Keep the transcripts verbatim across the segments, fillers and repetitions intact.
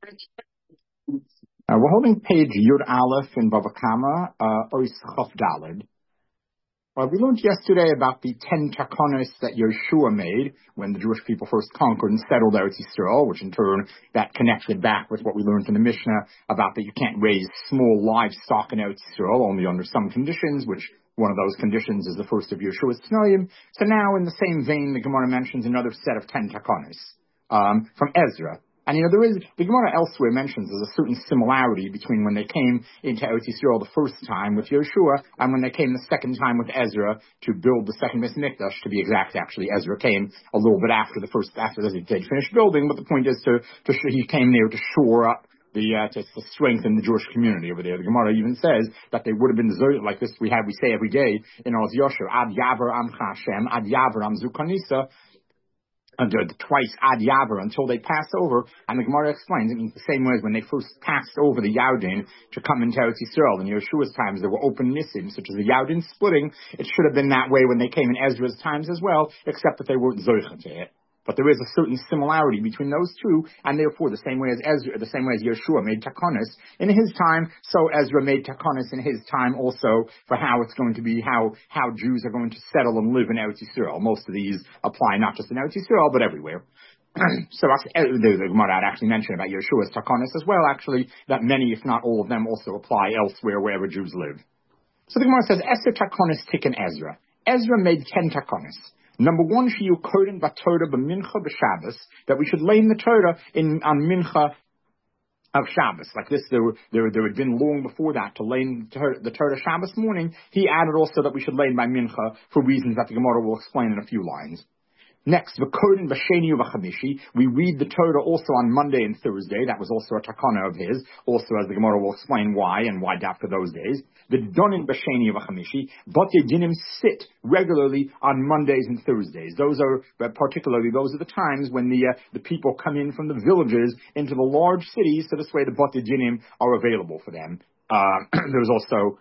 Uh, we're holding page Yud Aleph in Bava Kama, uh, Ois Chof Daled. Well, we learned yesterday about the ten takonos that Yeshua made when the Jewish people first conquered and settled Eretz Yisrael, which in turn that connected back with what we learned in the Mishnah about that you can't raise small livestock in Eretz Yisrael, only under some conditions, which one of those conditions is the first of Yeshua's Tanoim. So now, in the same vein, the Gemara mentions another set of ten takonos um, from Ezra. And, you know, there is, the Gemara elsewhere mentions there's a certain similarity between when they came into Eretz Yisrael the first time with Yeshua and when they came the second time with Ezra to build the second Beis Mikdash. To be exact, actually, Ezra came a little bit after the first, after they finished building, but the point is to, to he came there to shore up the, uh, to, to strengthen the Jewish community over there. The Gemara even says that they would have been deserted like this we have, we say every day in Oz Yosher, Ad Yaver Amcha Hashem, Ad Yaver Am Zukanisa, under twice ad yaver until they pass over, and the Gemara explains it means the same way as when they first passed over the Yardin to come into Eretz Yisrael. In Yeshua's times there were open nissim, such as the Yardin splitting. It should have been that way when they came in Ezra's times as well, except that they weren't zoicha to it. But there is a certain similarity between those two, and therefore the same way as Ezra, the same way as Yeshua made takonos in his time, so Ezra made takonos in his time also for how it's going to be, how how Jews are going to settle and live in Eretz Yisrael. Most of these apply not just in Eretz Yisrael, but everywhere. So the, the Gemara had actually mentioned about Yeshua's takonos as well, actually, that many, if not all of them, also apply elsewhere wherever Jews live. So the Gemara says, Esther takonos tikkun Ezra. Ezra made ten takonos. Number one, shiyu koden b'Torah b'mincha b'Shabbos, that we should lane the Torah in on mincha of Shabbos. Like this, there, were, there, there had been long before that to lane the Torah Shabbos morning. He added also that we should lane by mincha for reasons that the Gemara will explain in a few lines. Next, v'koden b'sheni u'v'chamishi, we read the Torah also on Monday and Thursday. That was also a takana of his, also as the Gemara will explain why and why after those days. The donin b'sheni u'v'chamishi, but dinim sit regularly on Mondays and Thursdays. Those are, particularly, those are the times when the uh, the people come in from the villages into the large cities, so this way the bate dinim are available for them. Uh, there's also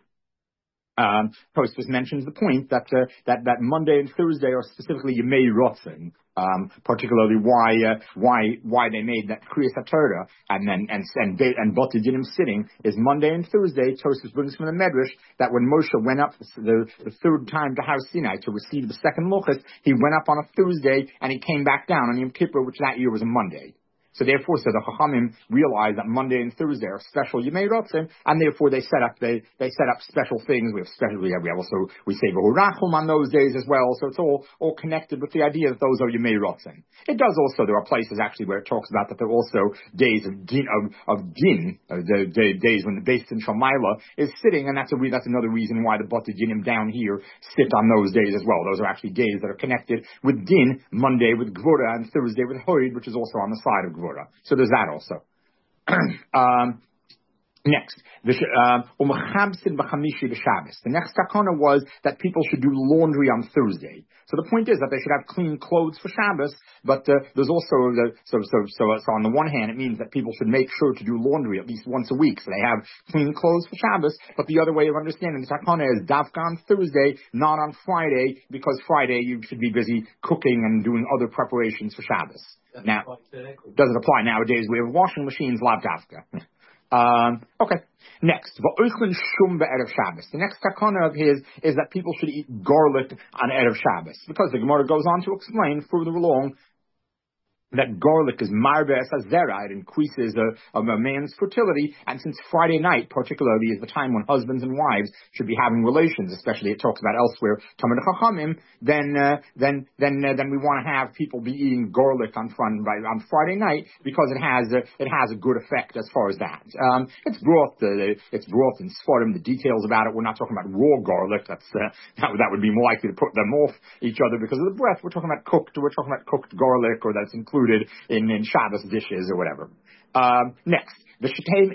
Um, Tosfos mentions the point that uh, that that Monday and Thursday are specifically Yemei Rotzen, um, particularly why uh, why why they made that Kriyas HaTorah and then and and and Bate Dinim sitting is Monday and Thursday. Tosfos brings from the Medrash that when Moshe went up the, the third time to Har Sinai to receive the second Luchos, he went up on a Thursday and he came back down on Yom Kippur, which that year was a Monday. So therefore, so the Chachamim realized that Monday and Thursday are special Yemei Rotzen, and therefore they set up they they set up special things. We have special we have, we have also we say V'hurachum on those days as well. So it's all all connected with the idea that those are Yemei Rotzen. It does also there are places actually where it talks about that there are also days of din of, of din uh, the, the days when the Beis Din Shalmaila is sitting, and that's a that's another reason why the Bate Dinim down here sit on those days as well. Those are actually days that are connected with din, Monday with Gvura and Thursday with Hoid, which is also on the side of Gvura. So there's that also. um, next, the The next takana was that people should do laundry on Thursday. So the point is that they should have clean clothes for Shabbos, but uh, there's also the, so, so so so on the one hand it means that people should make sure to do laundry at least once a week so they have clean clothes for Shabbos. But the other way of understanding the takana is dafka on Thursday, not on Friday, because Friday you should be busy cooking and doing other preparations for Shabbos. Now, does it apply nowadays? We have washing machines, lav dafka. Um, okay. Next, the next takana of his is that people should eat garlic on Erev Shabbos, because the Gemara goes on to explain further along that garlic is marbe es hazera, it increases a, a man's fertility, and since Friday night particularly is the time when husbands and wives should be having relations, especially it talks about elsewhere, Tamid Chachamim, then uh, then then uh, then we want to have people be eating garlic on front, on Friday night because it has a, it has a good effect as far as that. Um, it's brought uh, it's brought in Sfarim, the details about it. We're not talking about raw garlic. That's uh, that, that would be more likely to put them off each other because of the breath. We're talking about cooked. We're talking about cooked garlic, or that's included in, in Shabbos dishes or whatever. Um, next, the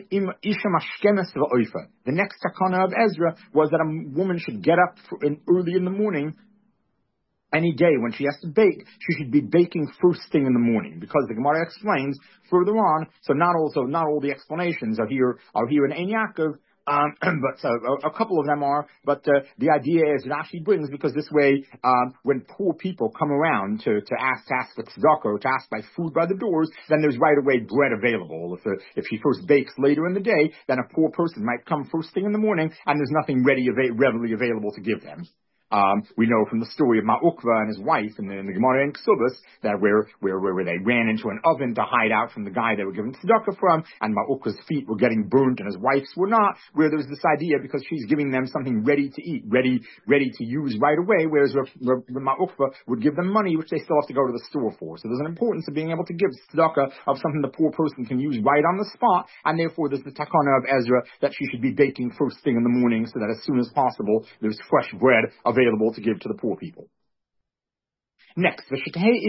The next takana of Ezra was that a woman should get up for, in, early in the morning any day when she has to bake, she should be baking first thing in the morning, because the Gemara explains further on. So not also not all the explanations are here are here in Ein Yaakov, Um, but uh, a, a couple of them are, but uh, the idea is Rashi brings because this way, um, when poor people come around to, to ask to ask for tzedakah, to ask by food by the doors, then there's right away bread available. If uh, if she first bakes later in the day, then a poor person might come first thing in the morning, and there's nothing ready ava- readily available to give them. Um, we know from the story of Ma'ukva and his wife in the, in the Gemara in Ksubas that where, where, where they ran into an oven to hide out from the guy they were giving tzedakah from, and Ma'ukva's feet were getting burnt and his wife's were not, where there was this idea because she's giving them something ready to eat, ready, ready to use right away, whereas Ma'ukva would give them money which they still have to go to the store for. So there's an importance of being able to give tzedakah of something the poor person can use right on the spot, and therefore there's the takana of Ezra that she should be baking first thing in the morning so that as soon as possible there's fresh bread available to give to the poor people. Next, the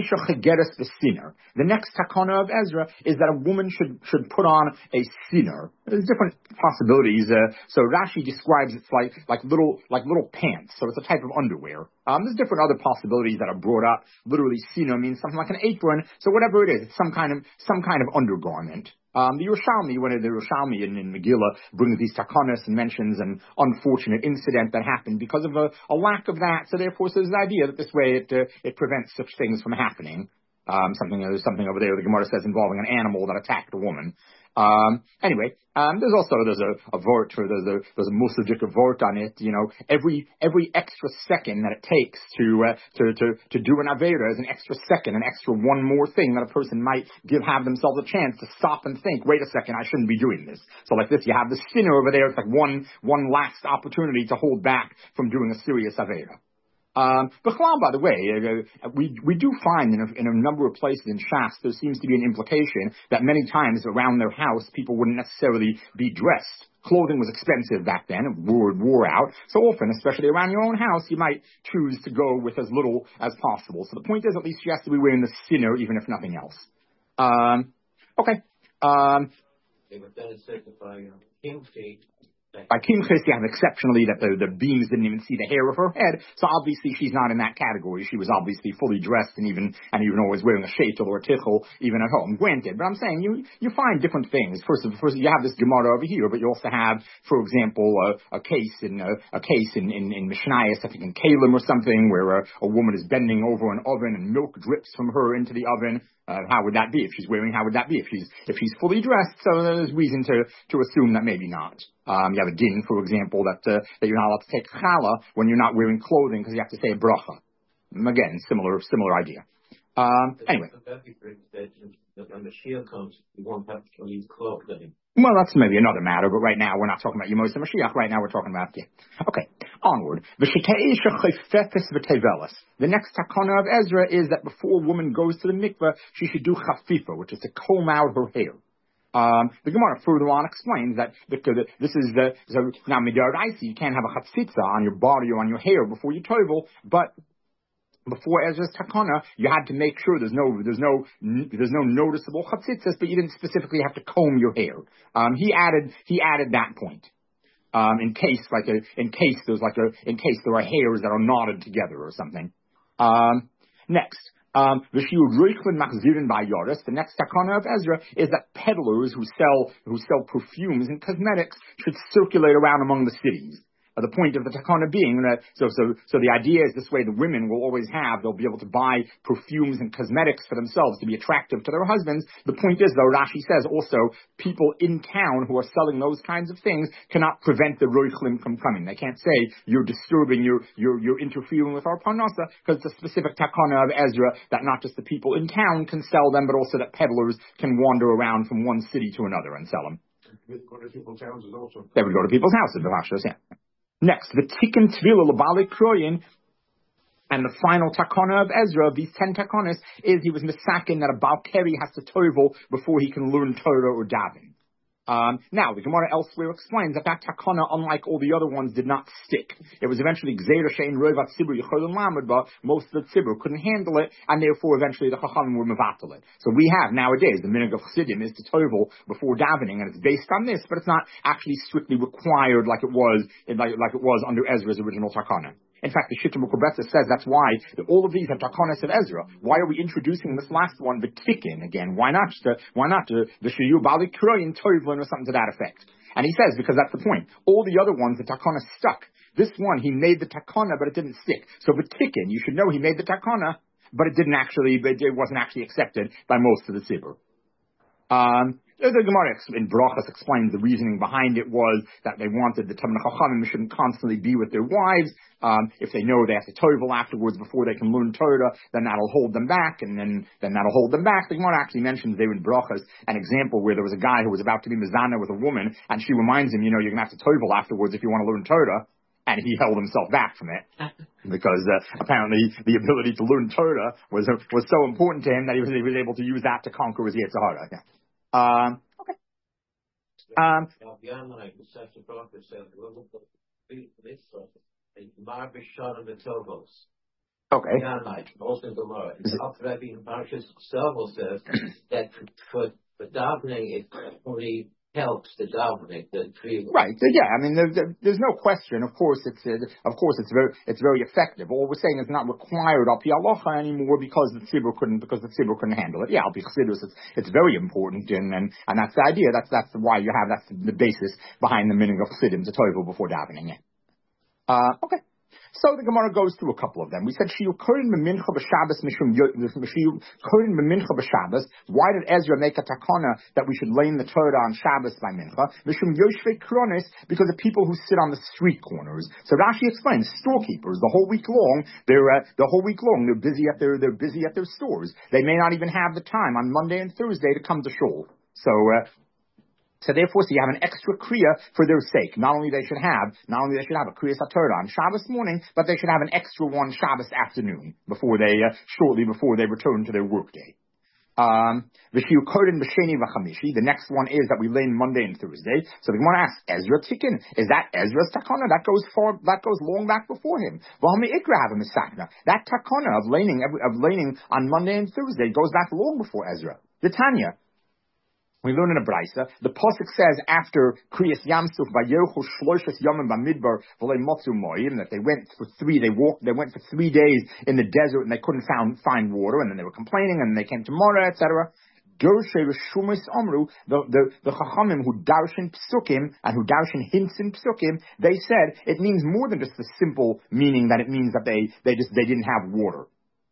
next takana of Ezra is that a woman should should put on a sinner. There's different possibilities. Uh, so Rashi describes it's like like little like little pants. So it's a type of underwear. Um, there's different other possibilities that are brought up. Literally, sinner means something like an apron. So whatever it is, it's some kind of some kind of undergarment. Um, the Yerushalmi, when the Yerushalmi in, in Megillah brings these takanas and mentions an unfortunate incident that happened because of a, a lack of that. So therefore, so there's the idea that this way it uh, it prevents such things from happening. Um, something there's something over there the Gemara says involving an animal that attacked a woman. Um, anyway, um, there's also there's a, a vort or there's a there's a musadik vort on it. You know, every every extra second that it takes to uh, to to to do an avera is an extra second, an extra one more thing that a person might give have themselves a chance to stop and think. Wait a second, I shouldn't be doing this. So like this, you have the sinner over there. It's like one one last opportunity to hold back from doing a serious avera. Um, B'chlal, by the way, uh, we we do find in a, in a number of places in Shas there seems to be an implication that many times around their house people wouldn't necessarily be dressed. Clothing was expensive back then, it wore, wore out. So often, especially around your own house, you might choose to go with as little as possible. So the point is, at least she has to be wearing the sinner, even if nothing else. Um, okay. Um, okay, but then it's said by uh, Kimchi. By Kimchis, you have exceptionally that the, the beams didn't even see the hair of her head, so obviously she's not in that category. She was obviously fully dressed and even and even always wearing a sheitel or a tichel, even at home. Granted, but I'm saying you you find different things. First of first, you have this Gemara over here, but you also have, for example, a, a case in a, a case in in, in Mishnayos, I think in Kalim or something, where a, a woman is bending over an oven and milk drips from her into the oven. Uh, how would that be if she's wearing? How would that be if she's if she's fully dressed? So there's reason to to assume that maybe not. Um, you have a din, for example, that uh, that you're not allowed to take challah when you're not wearing clothing because you have to say a bracha. Again, similar similar idea. Um, anyway. When the Mashiach comes, you won't have to use clothing. Well, that's maybe another matter, but right now we're not talking about Yemos and Mashiach. Right now we're talking about yeah. Okay, onward. The next takana of Ezra is that before a woman goes to the mikveh, she should do chafifa, which is to comb out her hair. Um, the Gemara further on explains that the, the, this is the so now midaraisi. You can't have a chatzitza on your body or on your hair before you tovel, but before Ezra's takana, you had to make sure there's no there's no there's no noticeable chatzitzas, but you didn't specifically have to comb your hair. Um, he added he added that point um, in case like a, in case there's like a in case there are hairs that are knotted together or something. Um, next. Um, the next takana of Ezra is that peddlers who sell who sell perfumes and cosmetics should circulate around among the cities. Uh, the point of the takana being that, so, so, so the idea is this way the women will always have, they'll be able to buy perfumes and cosmetics for themselves to be attractive to their husbands. The point is though, Rashi says also, people in town who are selling those kinds of things cannot prevent the roichlim from coming. They can't say, you're disturbing, you're, you're, you're interfering with our parnasa, because it's a specific takana of Ezra that not just the people in town can sell them, but also that peddlers can wander around from one city to another and sell them. They would go to people's houses also. They would go to people's houses, the Rashi says, yeah. Next, the Tikkun Tvila L'Bali Kroyin, and the final takana of Ezra, of these ten takanas, is he was misakin that a Baal Keri has to tovel before he can learn Torah or daven. Um, now, the Gemara elsewhere explains that that takana, unlike all the other ones, did not stick. It was eventually Gzeira Shein Rovat Tzibur Yecholin Lamed, but most of the Tzibur couldn't handle it, and therefore eventually the Chachamim were mevatel it. So we have nowadays, the minhag of Chassidim is to tovel before davening, and it's based on this, but it's not actually strictly required like it was, like, like it was under Ezra's original takana. In fact, the Shita Mukubetza says that's why all of these are Takonis of Ezra. Why are we introducing this last one, the Tikin, again? Why not the, why not the, the Shiyu Bali Kroyin Toivlin or something to that effect? And he says, because that's the point. All the other ones, the Takona stuck. This one, he made the Takona, but it didn't stick. So the Tikin, you should know he made the Takona, but it didn't actually, it wasn't actually accepted by most of the Tzibur. Um, the Gemara in Brachas explains the reasoning behind it was that they wanted the Talmidei Chachamim shouldn't constantly be with their wives. Um, if they know they have to toivel afterwards before they can learn Torah, then that'll hold them back, and then, then that'll hold them back. The Gemara actually mentions there in Brachas an example where there was a guy who was about to be mizana with a woman, and she reminds him, you know, you're gonna have to toivel afterwards if you want to learn Torah. And he held himself back from it because uh, apparently the ability to learn Torah was was so important to him that he was, he was able to use that to conquer his Yetzer Hara. Yeah. Um, okay. Um, okay. Also in Gemara, after being Parshas Serval says that for for davening it only helps the davening, the tree. Right. Yeah. I mean, there, there, there's no question. Of course, it's uh, of course it's very it's very effective. All we're saying is not required al pi halacha anymore because the tzibur couldn't because the tzibur couldn't handle it. Yeah, al pi chassidus, it's it's very important, and, and and that's the idea. That's that's why you have that's the basis behind the meaning of chassidim to toivel before davening. Yeah. Uh, okay. So the Gemara goes through a couple of them. We said Shiyu Korin B'Mincha B'Shabbos Mishum Shiyu Korin B'Mincha B'Shabbos. Why did Ezra make a takana that we should lay in the Torah on Shabbos by Mincha? Mishum Yoshvei Kronis, because of people who sit on the street corners. So Rashi explains storekeepers the whole week long. They're uh, the whole week long. They're busy at their they're busy at their stores. They may not even have the time on Monday and Thursday to come to shul. So. Uh, So therefore, so you have an extra kriya for their sake. Not only they should have, not only they should have a kriya satorah on Shabbos morning, but they should have an extra one Shabbos afternoon before they, uh, shortly before they return to their workday. Um, the next one is that we lay in Monday and Thursday. So the Gemara asks, Ezra Tikin, is that Ezra's takana? That goes far, that goes long back before him. That takana of laying, of laying on Monday and Thursday goes back long before Ezra. The Tanya. We learn in a brisa. The pasuk says after Kriyas Yamsuf Vayochu Shloishes Yomim Bamidbar V'lei Motzu Moyim, that they went for three, they walked, they went for three days in the desert and they couldn't found, find water, and then they were complaining, and they came to Mora, et cetera. Dorshe Rishumis Amru, the the the Chachamim who darshan psukim and who darshan hints in psukim, they said it means more than just the simple meaning that it means that they they just they didn't have water.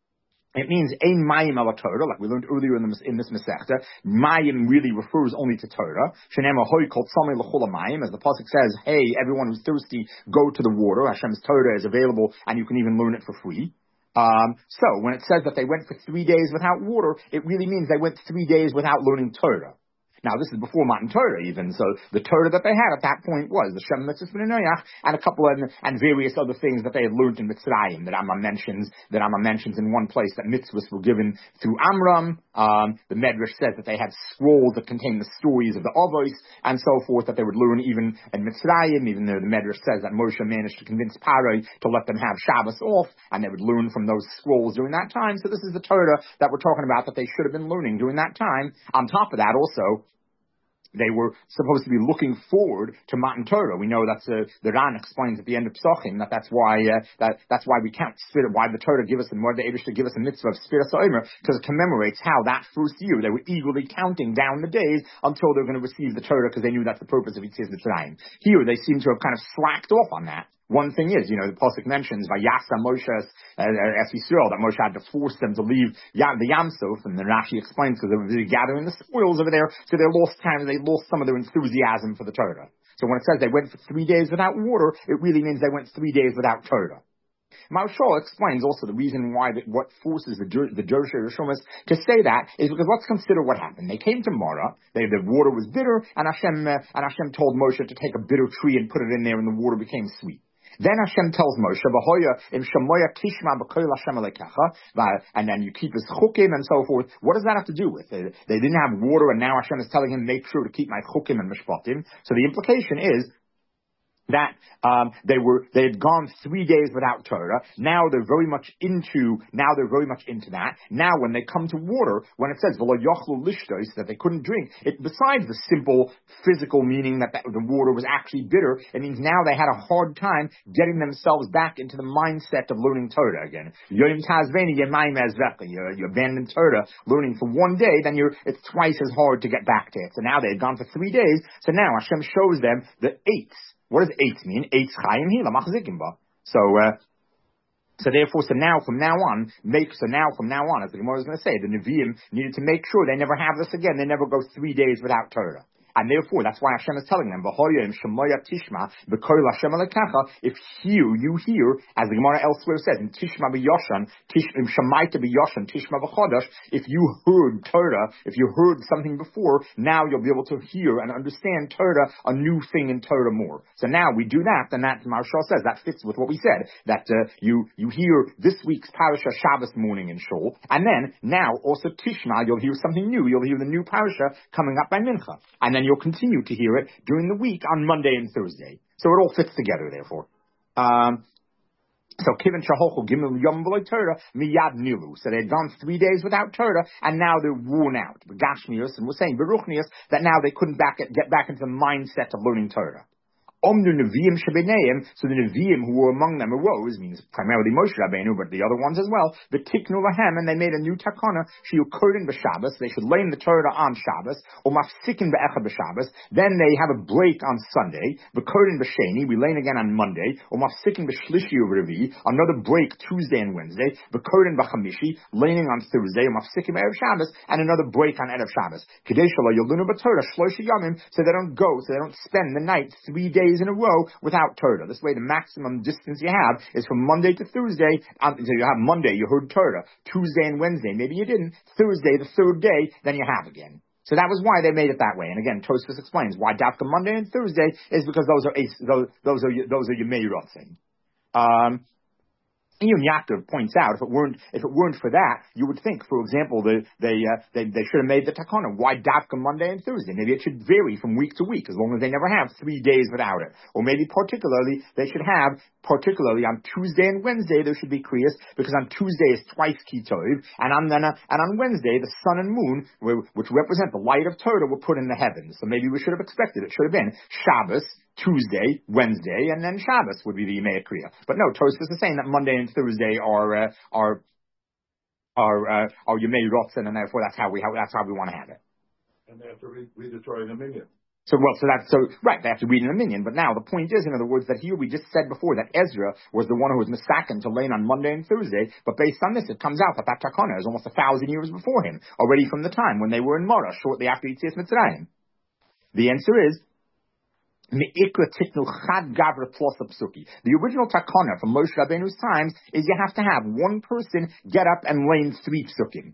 It means ein mayim ala Torah, like we learned earlier in, the, in this Masechta. Mayim really refers only to Torah. Shenema hoi kol tzamei l'chol mayim, as the pasuk says, hey, everyone who's thirsty, go to the water. Hashem's Torah is available, and you can even learn it for free. Um, so when it says that they went for three days without water, it really means they went three days without learning Torah. Now, this is before Matan Torah even, so the Torah that they had at that point was the Shem Mitzvah B'nai Noach and a couple of, and various other things that they had learned in Mitzrayim, that Amma mentions, that Amma mentions in one place that mitzvahs were given through Amram. Um, the Medrash says that they had scrolls that contain the stories of the Avos and so forth that they would learn even in Mitzrayim, even though the Medrash says that Moshe managed to convince Paro to let them have Shabbos off, and they would learn from those scrolls during that time. So this is the Torah that we're talking about that they should have been learning during that time. On top of that, also, they were supposed to be looking forward to Matan Torah. We know that's uh, the Ran explains at the end of Psachim that that's why uh, that that's why we count Sfira, why the Torah give us and why the Eibush to give us a mitzvah of Sfira Sa'omer, because it commemorates how that first year they were eagerly counting down the days until they were going to receive the Torah, because they knew that's the purpose of Yetzias Mitzrayim. Here they seem to have kind of slacked off on that. One thing is, you know, the pasuk mentions Vayasa Moshe uh, as Yisrael, that Moshe had to force them to leave Yam, the Yamsuf, and then Rashi explains because they were gathering the spoils over there, so they lost time, they lost some of their enthusiasm for the Torah. So when it says they went for three days without water, it really means they went three days without Torah. Marshall explains also the reason why, that what forces the the Dorshe Rishomas to say that is because let's consider what happened. They came to Mara, they, the water was bitter, and Hashem uh, and Hashem told Moshe to take a bitter tree and put it in there, and the water became sweet. Then Hashem tells Moshe, im kishma Hashem and then you keep his chukim and so forth. What does that have to do with it? They didn't have water, and now Hashem is telling him, make sure to keep my chukim and mishpatim. So the implication is that um, they were they had gone three days without Torah. Now they're very much into now they're very much into that. Now when they come to water, when it says v'lo yochlu lishtos, that they couldn't drink, it besides the simple physical meaning that, that the water was actually bitter, it means now they had a hard time getting themselves back into the mindset of learning Torah again. Yom tazveni yemayim ezveka. You you abandon Torah learning for one day, then you're it's twice as hard to get back to it. So now they had gone for three days. So now Hashem shows them the eights. What does eight mean? Eitz chayim hi lamachzikim ba. So, uh, so therefore, so now from now on, make so now from now on, as the Gemara is going to say, the Nevi'im needed to make sure they never have this again. They never go three days without Torah. And therefore, that's why Hashem is telling them, if you, you hear, as the Gemara elsewhere says, in Tishma b'yoshan, Shemaita b'yoshan, Tishma b'chodosh, if you heard Torah, if you heard something before, now you'll be able to hear and understand Torah, a new thing in Torah more. So now we do that, and that, Maharshal says, that fits with what we said, that uh, you, you hear this week's Parasha Shabbos morning in Shul, and then, now, also Tishma, you'll hear something new, you'll hear the new Parasha coming up by Mincha. And then you'll continue to hear it during the week on Monday and Thursday. So it all fits together, therefore. Um, so Kivin Shahochu Gimel Yom V'Lo Torah Miyad Nilu. So they had gone three days without Torah, and now they're worn out. Gashmius, and we're saying Beruchnius, that now they couldn't back get back into the mindset of learning Torah. Omnu Nevi'im Shebeneim, so the Nevi'im who were among them arose, means primarily Moshe Rabbeinu, but the other ones as well, the Tiknu Lahem, and they made a new takana, Shiu Koden B'Shabbos, they should lay in the Torah on Shabbos, or Mafsikin Be'echad B'Shabbos, then they have a break on Sunday, B'Koden B'Sheni, we lay again on Monday, or Mafsikin B'Shlishi Revi, another break Tuesday and Wednesday, B'Koden B'Chamishi, laying on Thursday, or Mafsikin Erev Shabbos, and another break on Erev Shabbos. Kadei Shelo Yolunu B'Torah, Shloshi Yamim, so they don't go, so they don't spend the night three days in a row without Torah. This way the maximum distance you have is from Monday to Thursday. Um, so you have Monday, you heard Torah. Tuesday and Wednesday, maybe you didn't. Thursday, the third day, then you have again. So that was why they made it that way. And again, Tosfos explains why Dafka Monday and Thursday is because those are those, those are those are your Meirotzim. Um, Iyun Yaakov points out, if it weren't if it weren't for that, you would think, for example, they they uh, they, they should have made the takana. Why Dafka Monday and Thursday? Maybe it should vary from week to week, as long as they never have three days without it. Or maybe particularly they should have, particularly on Tuesday and Wednesday, there should be kriyas, because on Tuesday is twice kitov, and on then uh, and on Wednesday the sun and moon, which represent the light of Torah, were put in the heavens. So maybe we should have expected it should have been Shabbos, Tuesday, Wednesday, and then Shabbos would be the Yemei Kriya. But no, Tosfos is saying that Monday and Thursday are uh, are are uh, are Yemei Rotzen, and therefore that's how we how, that's how we want to have it. And they have to read, read the Torah in a minyan. So well, so that's so right. They have to read in a minyan. But now the point is, in other words, that here we just said before that Ezra was the one who was misaken to lay on Monday and Thursday. But based on this, it comes out that that takana is almost a thousand years before him, already from the time when they were in Mara, shortly after Yetzias Mitzrayim. The answer is. The original takana from Moshe Rabbeinu's times is you have to have one person get up and lay three psukim.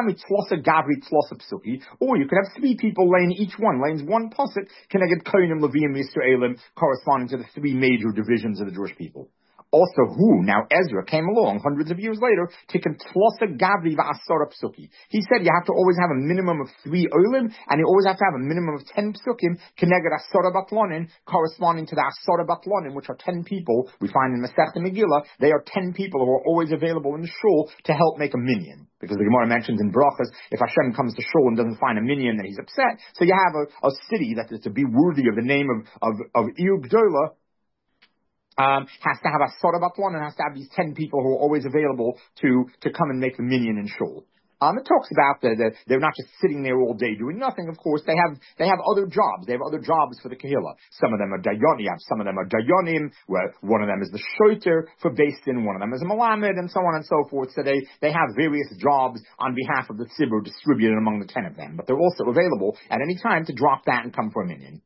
Or you could have three people laying each one, laying one pasuk, Keneged Kohanim, Leviim, Yisraelim, corresponding to the three major divisions of the Jewish people. Also, who, now Ezra came along hundreds of years later, Tikkun Tlosa Gavri Va'asara Psuki. He said you have to always have a minimum of three olim, and you always have to have a minimum of ten psukim, Keneged Asara Batlonin, corresponding to the Asara Batlonin, which are ten people, we find in Masechta Megillah, they are ten people who are always available in the shul to help make a minyan. Because the Gemara mentions in Brachas, if Hashem comes to shul and doesn't find a minyan, then he's upset. So you have a, a city that is to be worthy of the name of, of, of Ir Gdola, Um, has to have a Sora Batlan and has to have these ten people who are always available to, to come and make the minyan in shul. Um, it talks about that the, they're not just sitting there all day doing nothing. Of course, they have they have other jobs. They have other jobs for the Kehillah. Some of them are Dayanim, some of them are Dayanim, where one of them is the Shoiter for Beis Din, one of them is a Malamed, and so on and so forth. So they, they have various jobs on behalf of the Tzibur distributed among the ten of them. But they're also available at any time to drop that and come for a minyan.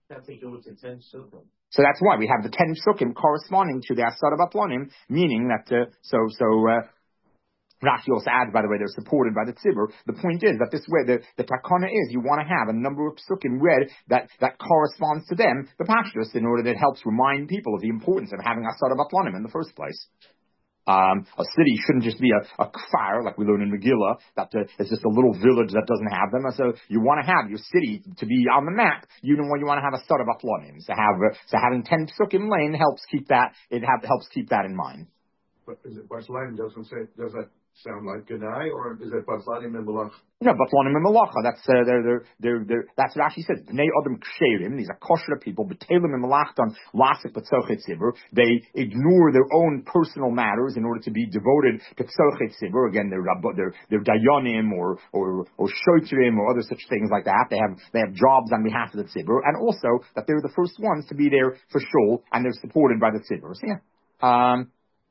So that's why we have the ten psukim corresponding to the Asara Batlonim, meaning that, uh, so, so, uh, Rashi also adds, by the way, they're supported by the tzibur. The point is that this way, the, the takana is, you want to have a number of psukim read that, that corresponds to them, the pashtus, in order that it helps remind people of the importance of having Asara Batlonim in the first place. Um, a city shouldn't just be a, a kfar, like we learn in Megillah, that uh, it's just a little village that doesn't have them. So you want to have your city to be on the map, even when you want to have a star of atlonim. So have uh, so having ten psukim lane helps keep that it have, helps keep that in mind. But is it Bartlanim doesn't say? Does that sound like Ganai, or is it Bartlanim and Malach? No, Batlanim and Malacha. That's uh, they're, they're, they're, they're, that's what Rashi says. Bnei Adam Ksherim. These are kosher people. B'Telim and Malachtan Lasik B'Tzochet Tzibur. They ignore their own personal matters in order to be devoted to Tzochet Tzibur. Again, they're they're they're dayanim or or or shotrim or other such things like that. They have they have jobs on behalf of the Tzibur, and also that they're the first ones to be there for shul, and they're supported by the Tzibur. So yeah. Um,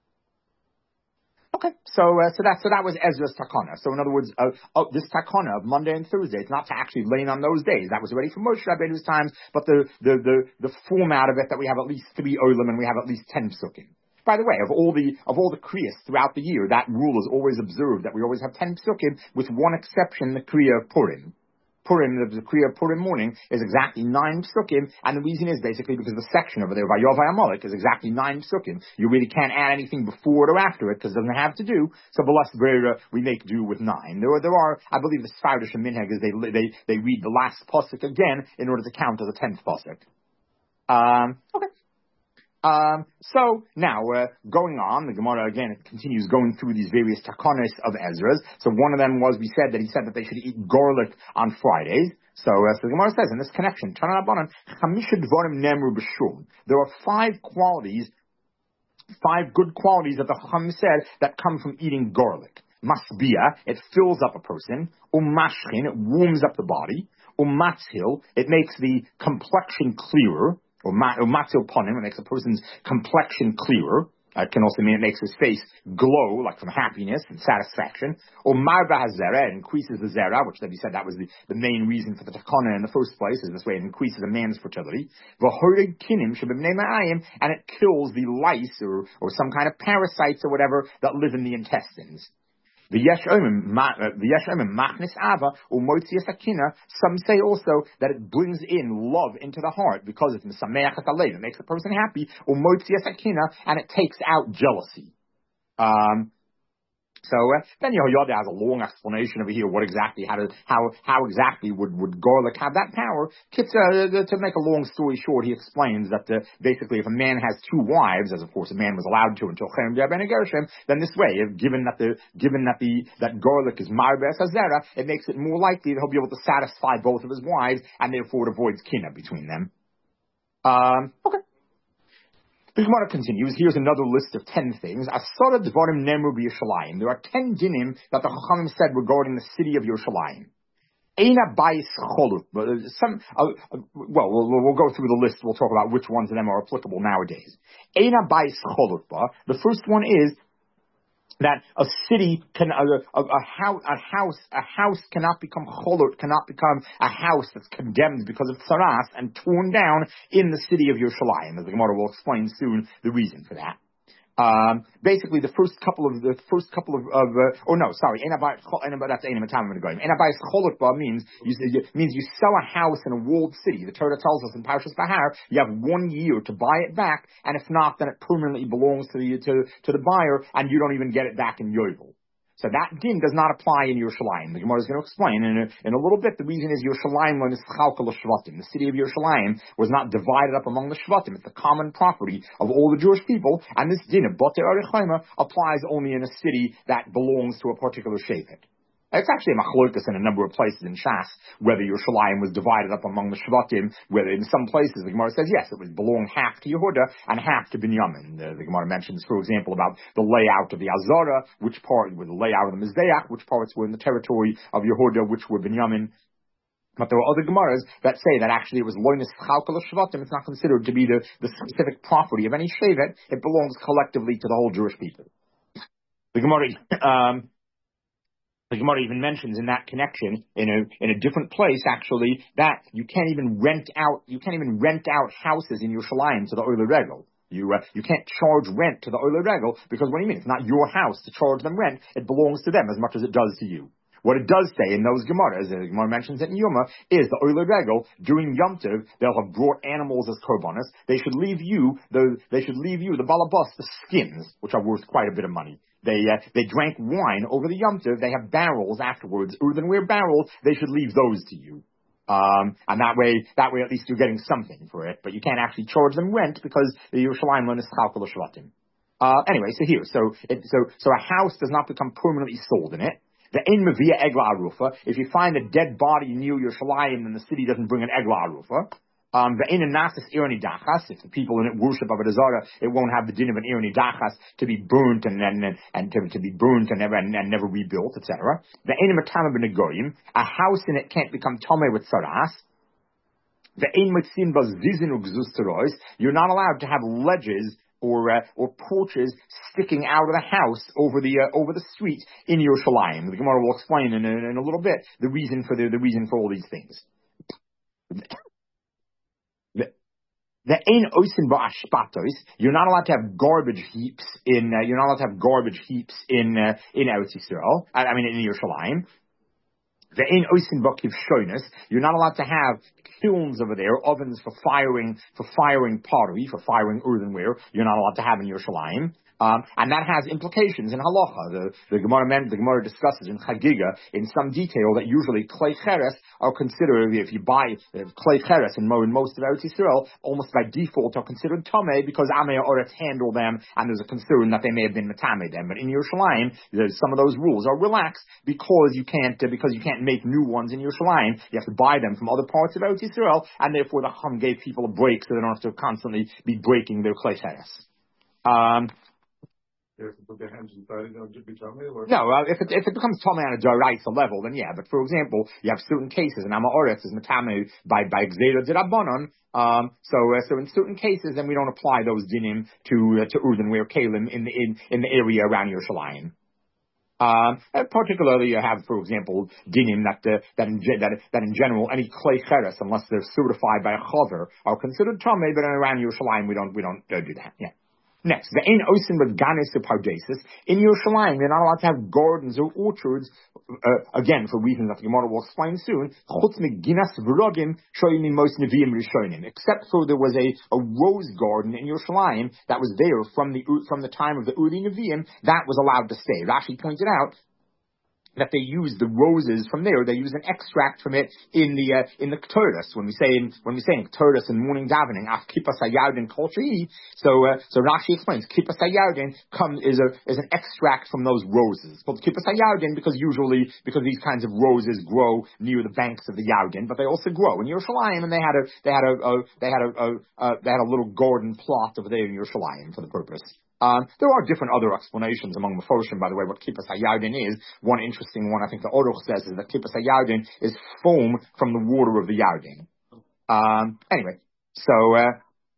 Okay, so uh, so that so that was Ezra's takana. So in other words, uh, oh, this takana of Monday and Thursday, it's not to actually lay on those days. That was already from Moshe Rabbeinu's times, but the the the the format of it that we have at least three olim and we have at least ten psukim. By the way, of all the of all the kriyas throughout the year, that rule is always observed that we always have ten psukim, with one exception, the kriya of Purim. Purim, the Kriya of Purim morning, is exactly nine psukim, and the reason is basically because the section over there, Vayovai Amalek, is exactly nine psukim. You really can't add anything before it or after it, because it doesn't have to do. So, B'las Brera, we make do with nine. There are, there are, I believe the Sfardish and Minhag is they, they, they read the last pasuk again in order to count as a tenth pasuk. Um, okay. Um, so now, uh, going on, the Gemara again, it continues going through these various takonis of Ezra's. So one of them was, we said that he said that they should eat garlic on Fridays. So, uh, so the Gemara says in this connection, there are five qualities, five good qualities that the Chacham said that come from eating garlic. Masbia, it fills up a person. Umashchin, it warms up the body. Umatzil, it makes the complexion clearer. Or matzil ponim, it makes a person's complexion clearer. Uh, it can also mean it makes his face glow, like from happiness and satisfaction. Or marba hazera, it increases the zera, which we said that was the, the main reason for the takana in the first place, is this way it increases a man's fertility. V'horig kinim shebimnei ma'ayim, and it kills the lice or, or some kind of parasites or whatever that live in the intestines. The yesh omim machnis ava u'motzias akina. Some say also that it brings in love into the heart because it's misameach et halev. It makes a person happy. U'motzias akina, and it takes out jealousy. Um, So uh, Ben Yehoyada has a long explanation over here. What exactly, how to, how how exactly would would garlic have that power? Uh, to make a long story short, he explains that uh, basically, if a man has two wives, as of course a man was allowed to until Cherem Ben Gershom, then this way, if, given that the given that the that garlic is marbes hazera, it makes it more likely that he'll be able to satisfy both of his wives, and therefore it avoids kina between them. Um, okay. The Gemara continues. Here's another list of ten things. Asara dvarim nemru b'Yerushalayim. There are ten dinim that the Chachamim said regarding the city of Yerushalayim. Eina bais cholut. Some, uh, uh, well, well, we'll go through the list. We'll talk about which ones of them are applicable nowadays. Eina bais cholut. The first one is that a city can, a, a, a house, a house, a house cannot become cholot, cannot become a house that's condemned because of tsaras and torn down in the city of Yerushalayim. As the Gemara will explain soon the reason for that. Um, basically, the first couple of the first couple of, of uh, oh no, sorry, that's Enabayis Cholotba means you means you sell a house in a walled city. The Torah tells us in Parshas Bahar you have one year to buy it back, and if not, then it permanently belongs to the to, to the buyer, and you don't even get it back in Yovel. So that din does not apply in Yerushalayim. The Gemara is going to explain in a, in a little bit. The reason is Yerushalayim is chalkal shvatim. The city of Yerushalayim was not divided up among the shvatim. It's the common property of all the Jewish people, and this din of Batei Arichayma applies only in a city that belongs to a particular shevet. It's actually a machlokas in a number of places in Shas, whether Yerushalayim was divided up among the Shvatim, whether in some places the Gemara says, yes, it was belonged half to Yehuda and half to Binyamin. The, the Gemara mentions, for example, about the layout of the Azara, which part were the layout of the Mizbeach, which parts were in the territory of Yehuda, which were Binyamin. But there are other Gemaras that say that actually it was loinus chalkal shvatim. It's not considered to be the, the specific property of any shevet. It belongs collectively to the whole Jewish people. The Gemara, um, The Gemara even mentions in that connection, in a in a different place, actually, that you can't even rent out you can't even rent out houses in Yerushalayim to the Oile Regel. You uh, you can't charge rent to the Oile Regel because what do you mean? It's not your house to charge them rent. It belongs to them as much as it does to you. What it does say in those Gemaras, as the Gemara mentions it in Yoma, is the Oile Regel, during Yom Tov, they'll have brought animals as korbanos. They should leave you, the, they should leave you, the balabas, the skins, which are worth quite a bit of money. They, uh, they drank wine over the Yom Tov. They have barrels afterwards, earthenware barrels. They should leave those to you. Um, and that way, that way at least you're getting something for it, but you can't actually charge them rent because the Yerushalayim lo nischalkel l'shvatim. Uh, anyway, so here, so, it, so, so a house does not become permanently sold in it. The ein mevia egla arufa. If you find a dead body near Yerushalayim, then the city doesn't bring an egla arufa. Um, the ein nasis ironi dachas. If the people in it worship Avodah Zarah, it won't have the din of an ironi dachas to be burnt and and, and to, to be burnt and never and, and never rebuilt, et cetera. The ein matama b'negoyim. A house in it can't become tomei with saras. The ein mitzin baz zizin ugzus terois. You're not allowed to have ledges or uh, or porches sticking out of the house over the uh, over the street in Yerushalayim. The Gemara will explain in, in, in a little bit the reason for the, the reason for all these things. The ein oisin ba'ashpatos. You're not allowed to have garbage heaps in. Uh, you're not allowed to have garbage heaps in uh, in Eretz Yisrael. I, I mean in Yerushalayim. The ein oisin ba'kivshonos. You're not allowed to have kilns over there, ovens for firing for firing pottery, for firing earthenware. You're not allowed to have in Yerushalayim. Um, and that has implications in halacha. The, the Gemara the Gemara discusses in Chagiga in some detail that usually klei cheres are considered, if you buy uh, klei cheres in, in most of Eretz Yisrael, almost by default are considered tamei because Amei Oretz handle them, and there's a concern that they may have been matame them. But in Yerushalayim, some of those rules are relaxed because you can't uh, because you can't make new ones in Yerushalayim. You have to buy them from other parts of Eretz Yisrael, and therefore the Chum gave people a break so they don't have to constantly be breaking their klei cheres. Um, They have to put their hands inside it and be tummy, or? No, uh, if it if it becomes tummy on a daraisa level, then yeah. But for example, you have certain cases, and Amaoretz is matame by by gzera d'rabbanon. Um, so uh, so in certain cases, then we don't apply those dinim to uh, to earthenware kalim in the in, in the area around Yerushalayim. Um, and particularly, you have, for example, dinim that uh, that in that that in general any klei cheres, unless they're certified by a chaver, are considered tummy. But around Yerushalayim, we don't we don't uh, do that. Yeah. Next, the ein oisin with ganis of pardesis. In Yerushalayim, you're not allowed to have gardens or orchards, uh, again, for reasons that the Gemara will explain soon, chutz meginas v'rogim shoyim most neviim rishonim. Except for there was a, a rose garden in Yerushalayim that was there from the from the time of the Uri Neviim, that was allowed to stay. Rashi pointed out that they use the roses from there. They use an extract from it in the uh, in the Ketores. When we say in when we say in Ketores in morning davening, af kippas hayardin kol shei. So uh, so Rashi explains kippas hayardin come is a is an extract from those roses. It's called kippas hayardin because usually because these kinds of roses grow near the banks of the Yarden, but they also grow in Yerushalayim, and they had a they had a, a they had a, a uh, they had a little garden plot over there in Yerushalayim for the purpose. Um, there are different other explanations among the Mephoshim, by the way, what Kippas HaYarden is. One interesting one, I think the Oruch says, is that Kippas HaYarden is foam from the water of the Yarden. Um, anyway, so, uh,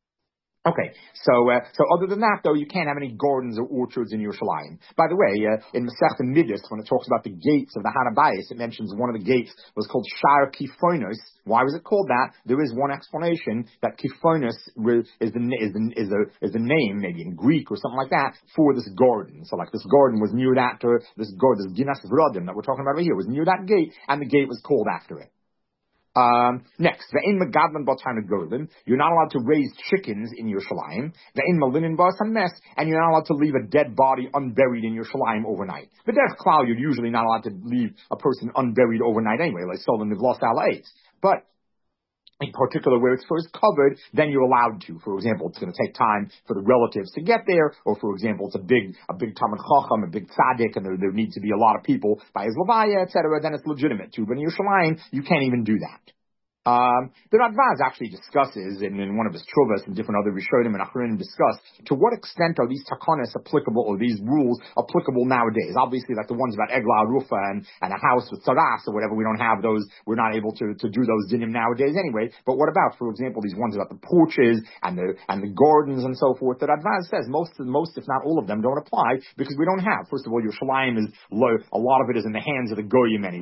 Okay, so uh, so other than that, though, you can't have any gardens or orchards in Yerushalayim. By the way, uh, in Masechta Midas, when it talks about the gates of the Hanabayis, it mentions one of the gates was called Shar Kifonos. Why was it called that? There is one explanation that Kifonos is the is the is a is the name, maybe in Greek or something like that, for this garden. So, like this garden was near that, or this garden, this Ginas Vrodim that we're talking about over here, was near that gate, and the gate was called after it. Um, next, the ein megadlan b'tana golden. You're not allowed to raise chickens in Yerushalayim. The ein malinin b'asames, and you're not allowed to leave a dead body unburied in Yerushalayim overnight. But derech klal, you're usually not allowed to leave a person unburied overnight anyway, like Solon nivlos al eitz. But in particular, where it's first covered, then you're allowed to. For example, it's going to take time for the relatives to get there, or for example, it's a big, a big Talmud Chacham, a big tzaddik, and there, there needs to be a lot of people by his levaya, et cetera. Then it's legitimate too. But in Yerushalayim, you can't even do that. Um, the Radvaz actually discusses, in, in one of his Truvas and different other Rishonim and Achronim discuss, to what extent are these takanas applicable, or these rules applicable nowadays? Obviously, like the ones about Egla Rufa and, and a house with Saras or whatever, we don't have those, we're not able to, to do those dinim nowadays anyway. But what about, for example, these ones about the porches and the, and the gardens and so forth? The Radvaz says most, most, if not all of them, don't apply because we don't have. First of all, Yerushalayim is low, a lot of it is in the hands of the Goyim anyway.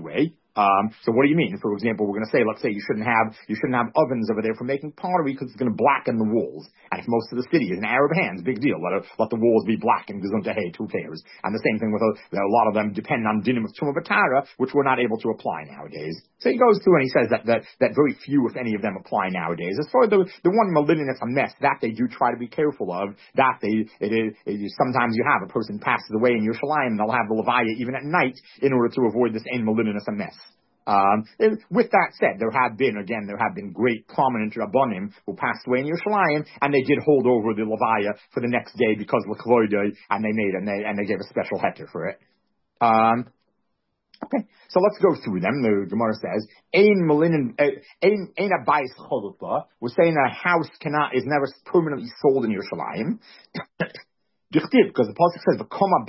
Um, so what do you mean? For example, we're going to say, let's say you shouldn't have, you shouldn't have ovens over there for making pottery because it's going to blacken the walls. And if most of the city is in Arab hands, big deal. Let, it, let the walls be black and gesundheit, who cares? And the same thing with a, a lot of them depend on dinim of tumah batara, which we're not able to apply nowadays. So he goes through and he says that, that, that very few, if any of them, apply nowadays. As far as the, the one malignant, a mess, that they do try to be careful of, that they, it is, it is, sometimes you have a person passes away in Yerushalayim and they'll have the Levaya even at night in order to avoid this ein malignant, a mess. Um, with that said, there have been, again, there have been great prominent Rabbonim who passed away in Yerushalayim, and they did hold over the Levaya for the next day because L'Kvoidei, and they made, and they, and they gave a special heter for it. Um, okay, so let's go through them. The Gemara says, Ein malinin, ein, ein abayis cholukah. We're saying that a house cannot, is never permanently sold in Yerushalayim. Because the pasuk says,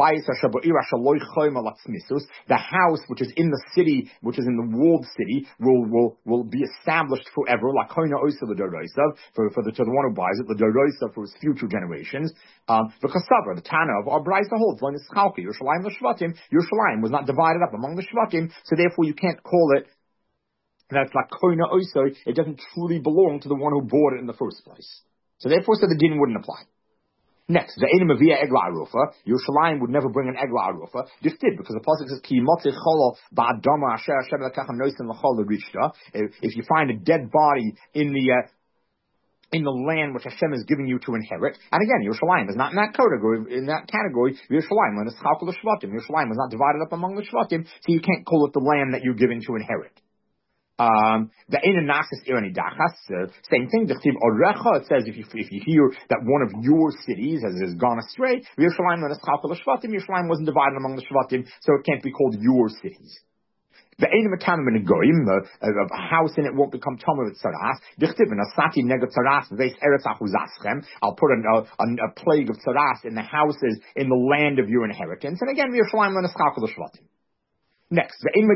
the house which is in the city, which is in the walled city, will will will be established forever, like for for the to the one who buys it, the doroisa for his future generations. Um, the kasava, the Tana of our Brisa holds, when it's chalki, Yerushalayim the Shvatim, Yerushalayim was not divided up among the Shvatim, so therefore you can't call it that's like koina oiso. It doesn't truly belong to the one who bought it in the first place. So therefore, so the din wouldn't apply. Next, the Einim Avia Egla Arufa, Yerushalayim would never bring an Egla Arufa. This did, because the pasuk says, Ki motzi cholo ba'adama asher Hashem lekachem noisim l'chol l'rishta. If you find a dead body in the, uh, in the land which Hashem is giving you to inherit, and again, Yerushalayim is not in that category, in that category, Yerushalayim, when it's chalkul l'shvatim, Yerushalayim was not divided up among the shvatim, so you can't call it the land that you're given to inherit. Um, the Einanasis Irani Dachas, uh, same thing. The Chtiv Orecha, it says if you, if you hear that one of your cities has, has gone astray, Yerushalayim Yerushalayim wasn't divided among the Shvatim, so it can't be called your cities. The Einamakam in a Goyim, a house in it won't become Tomer with Tzaras. The Chtiv Nasati Negat Tzaras, Veis Eretz Achuzaschem, I'll put a, a, a plague of Tzaras in the houses in the land of your inheritance. And again, Yerushalayim Shvatim. Next,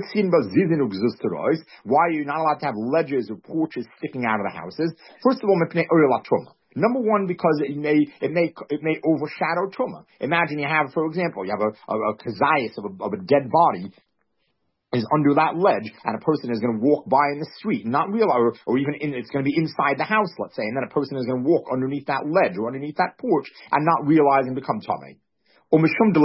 why are you not allowed to have ledges or porches sticking out of the houses? First of all, number one, because it may it may it may overshadow truma. Imagine you have, for example, you have a a, a kazayas of a, of a dead body is under that ledge, and a person is going to walk by in the street, and not realize, or, or even in, it's going to be inside the house, let's say, and then a person is going to walk underneath that ledge or underneath that porch and not realize and become tamei. And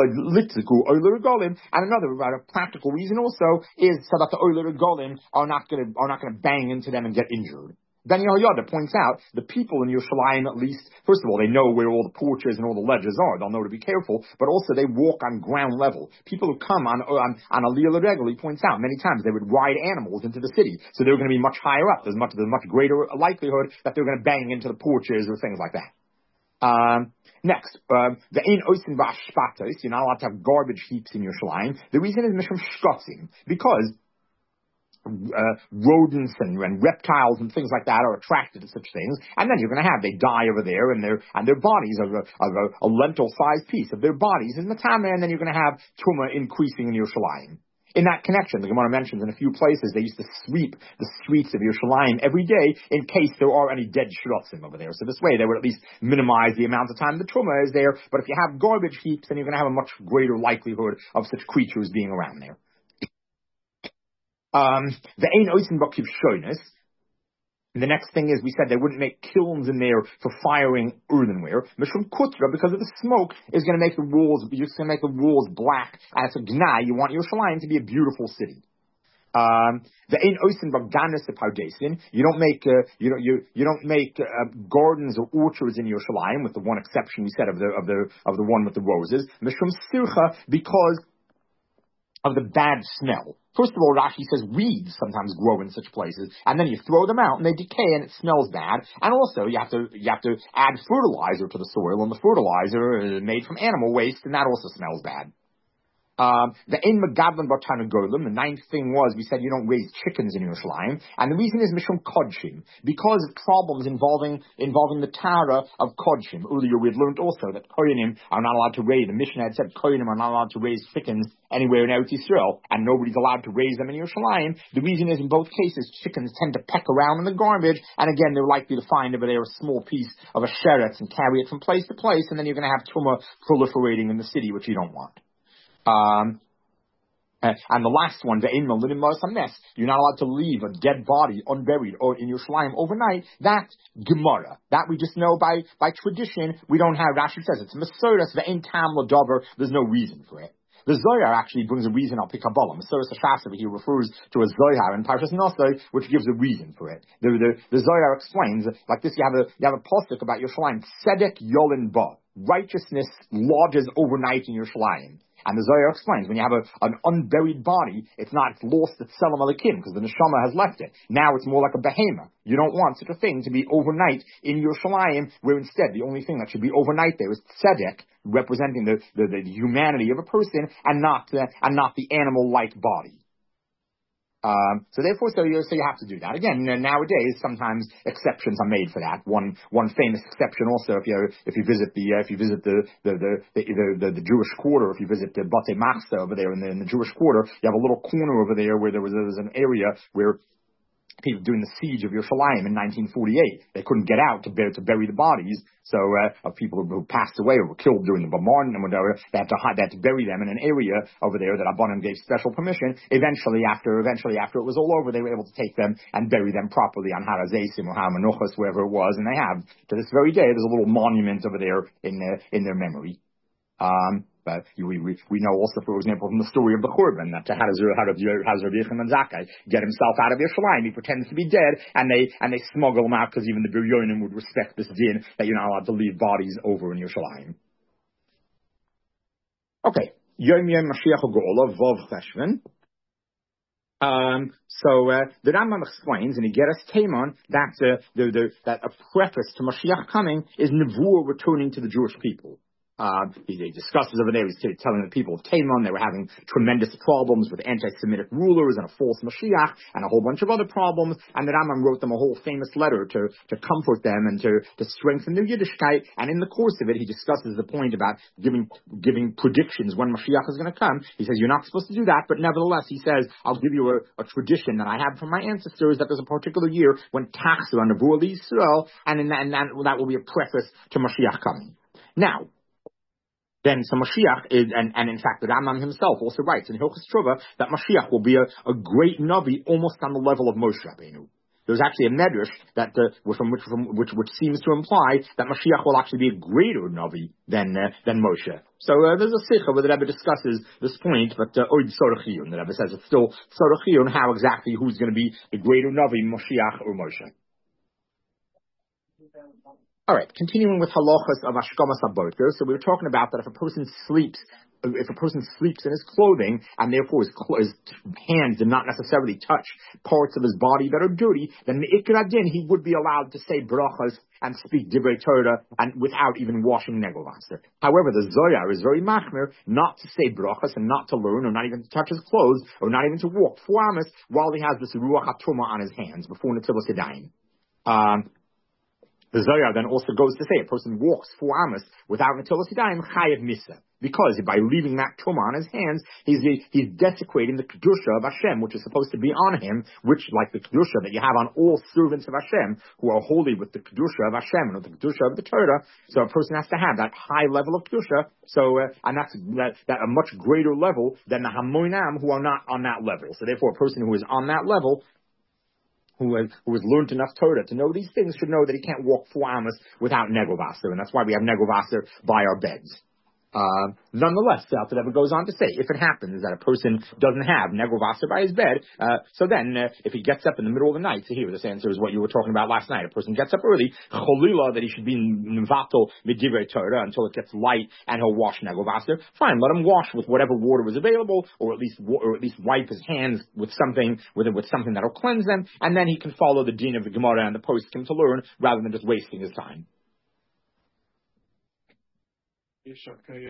another rather practical reason also is so that the Oiler Golim are not going to are not going to bang into them and get injured. Ben Yehoyada points out the people in Yerushalayim, at least, first of all, they know where all the porches and all the ledges are. They'll know to be careful, but also they walk on ground level. People who come on on, on Aliyah L'Regel, he points out many times they would ride animals into the city, so they're going to be much higher up. There's much there's much greater likelihood that they're going to bang into the porches or things like that. Um, Next, um, the ein oisin v'ashpatos, you're not allowed to have garbage heaps in your Yerushalayim. The reason is mishum shkotzim, because uh, rodents and, and reptiles and things like that are attracted to such things, and then you're going to have, they die over there, and their and their bodies are a, a, a lentil-sized piece of their bodies is matama, and then you're going to have tumah increasing in your Yerushalayim. In that connection, the Gemara mentions in a few places they used to sweep the streets of Yerushalayim every day in case there are any dead shrotzim over there. So this way they would at least minimize the amount of time the truma is there. But if you have garbage heaps, then you're going to have a much greater likelihood of such creatures being around there. Um, the ein oisin b'kiv shoynus. The next thing is, we said they wouldn't make kilns in there for firing earthenware. Mishum kutra, because of the smoke, is going to make the walls, you're going to make the walls black. And it's a gnai. You want Yerushalayim to be a beautiful city. Um, the ein oisin b'ganis of pardesin. You don't make, uh, you don't, you, you don't make uh, gardens or orchards in Yerushalayim, with the one exception we said of the of the of the one with the roses. Mishum sircha, because of the bad smell. First of all, Rashi says weeds sometimes grow in such places, and then you throw them out and they decay and it smells bad. And also, you have to you have to add fertilizer to the soil, and the fertilizer is made from animal waste, and that also smells bad. Um, the ein megadlan bartana golim. The ninth thing was, we said you don't raise chickens in Yerushalayim, and the reason is mishum kodshim, because of problems involving involving the tara of kodshim. Earlier we had learned also that koyanim are not allowed to raise. The Mishnah had said koyanim are not allowed to raise chickens anywhere in Eretz Yisrael, and nobody's allowed to raise them in Yerushalayim. The reason is, in both cases, chickens tend to peck around in the garbage, and again, they're likely to find over there a small piece of a sheretz and carry it from place to place, and then you're going to have tumah proliferating in the city, which you don't want. Um, Uh, and the last one, the Einmal Linim Marasames, you're not allowed to leave a dead body unburied or in your Yerushalayim overnight. That Gemara, that we just know by by tradition. We don't have. Rashi says it's Masoras ve'ein tam l'davar. There's no reason for it. The Zohar actually brings a reason. I'll pick Kabbalah. Masoras Hashasava, he refers to a Zohar in Parshas Nosai, which gives a reason for it. The, the, the Zohar explains, like this, you have a, you have a pasuk about Yerushalayim. Tzedek Yolin Ba. Righteousness lodges overnight in Yerushalayim. And the Zohar explains, when you have a, an unburied body, it's not it's lost at Selam Alekim, because the Neshama has left it. Now it's more like a behemoth. You don't want such a thing to be overnight in Yerushalayim, where instead the only thing that should be overnight there is tzedek, representing the, the, the humanity of a person, and not the, and not the animal-like body. Um, so therefore, so you, so you have to do that. Again, nowadays, sometimes exceptions are made for that. One, one famous exception also, if you, if you visit the, uh, if you visit the, the, the, the, the, the Jewish quarter, if you visit the Batei Machsa over there in the, in the Jewish quarter, you have a little corner over there where there was, there was an area where people during the siege of Yerushalayim in nineteen forty-eight, they couldn't get out to bury, to bury the bodies. So, uh, of people who passed away or were killed during the bombardment and whatever, they had to they had to bury them in an area over there that Abanim gave special permission. Eventually, after eventually after it was all over, they were able to take them and bury them properly on Har HaZeisim or Har Menuchos, wherever it was, and they have to this very day. There's a little monument over there in their in their memory. Um, But we, we we know also, for example, from the story of the Churban, that how does Rabbi Yochanan Zakkai get himself out of Yerushalayim? He pretends to be dead, and they and they smuggle him out because even the Biryonim would respect this din that you're not allowed to leave bodies over in Yerushalayim. Okay, Yom Yom Mashiach Geula Vov Cheshvan. Um, so uh, the Rambam explains, and he get us Taimon, that uh, the, the that a preface to Mashiach coming is Nevuah returning to the Jewish people. Uh, he, he discusses over there, he's telling the people of Taimon they were having tremendous problems with anti-Semitic rulers and a false Mashiach and a whole bunch of other problems, and the Rambam wrote them a whole famous letter to, to comfort them and to, to strengthen their Yiddishkeit, and in the course of it he discusses the point about giving giving predictions when Mashiach is going to come. He says, you're not supposed to do that, but nevertheless, he says, I'll give you a, a tradition that I have from my ancestors, that there's a particular year when Tachsir on Nevuah Yisrael, and, in that, and that, that will be a preface to Mashiach coming. Now, then so Mashiach is, and, and in fact the Rambam himself also writes in Hilchos Tshuva that Mashiach will be a, a great Navi almost on the level of Moshe Rabbeinu. There's actually a medrash that uh, from which from which which seems to imply that Mashiach will actually be a greater Navi than uh, than Moshe. So uh, there's a sikha where the Rebbe discusses this point, but Oid uh, Sorachiyun, the Rebbe says it's still Sorachiyun how exactly who's going to be the greater Navi, Mashiach or Moshe. All right, continuing with halachas of Ashkamas HaBoker. So we were talking about that if a person sleeps, if a person sleeps in his clothing, and therefore his, his hands did not necessarily touch parts of his body that are dirty, then the Ikra Din, he would be allowed to say brachas and speak divrei Torah and without even washing negovasser. However, the Zohar is very machmir not to say brachas and not to learn or not even to touch his clothes or not even to walk four amas while he has this ruach hatruma on his hands before Netilas Yadayim. Um, The Zohar then also goes to say a person walks four amas without Netilas Yadayim chayav misa, because by leaving that truma on his hands, he's he's desecrating the kedusha of Hashem, which is supposed to be on him, which like the kedusha that you have on all servants of Hashem who are holy with the kedusha of Hashem and with the kedusha of the Torah. So a person has to have that high level of kedusha. So uh, and that's that, that a much greater level than the hamoinam who are not on that level. So therefore, a person who is on that level, who has, who has learned enough Torah to know these things, should know that he can't walk four amas without negovasser, and that's why we have negovasser by our beds. Uh, nonetheless, the Alter Rebbe goes on to say, if it happens that a person doesn't have negovasser by his bed, uh, so then uh, if he gets up in the middle of the night, so here this answer is what you were talking about last night. A person gets up early, cholila, that he should be nivato midivrei Torah until it gets light, and he'll wash negovasser. Fine, let him wash with whatever water was available, or at least or at least wipe his hands with something with with something that'll cleanse them, and then he can follow the din of the Gemara and the poskim to learn rather than just wasting his time.